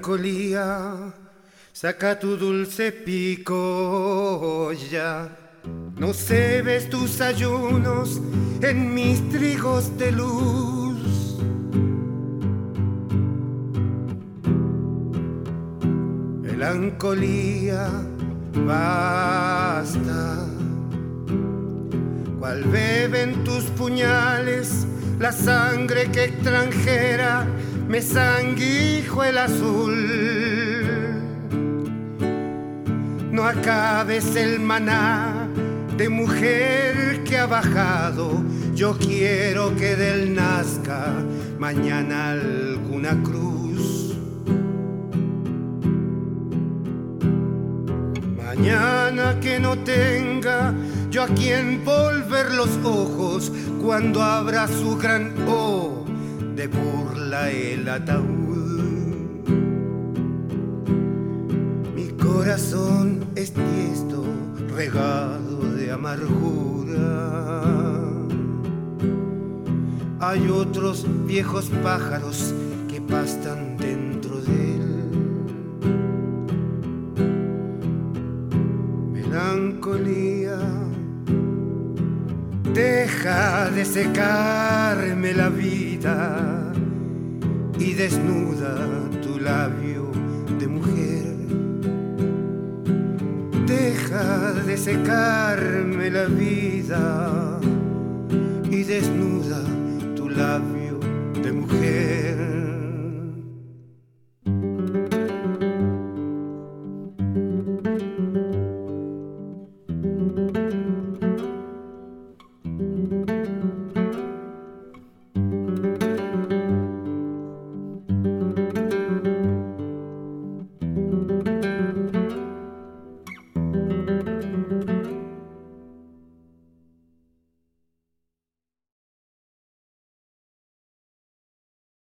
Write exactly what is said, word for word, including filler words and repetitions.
Melancolía, saca tu dulce pico ya. No cebes tus ayunos en mis trigos de luz. Melancolía, basta. Cual beben tus puñales la sangre que extranjera me sanguijo el azul. No acabes el maná de mujer que ha bajado. Yo quiero que del nazca mañana alguna cruz. Mañana que no tenga yo a quien volver los ojos cuando abra su gran O de burla el ataúd. Mi corazón es tiesto, regado de amargura. Hay otros viejos pájaros que pastan dentro de él. Melancolía, deja de secarme la vida y desnuda tu labio de mujer. Deja de secarme la vida y desnuda tu labio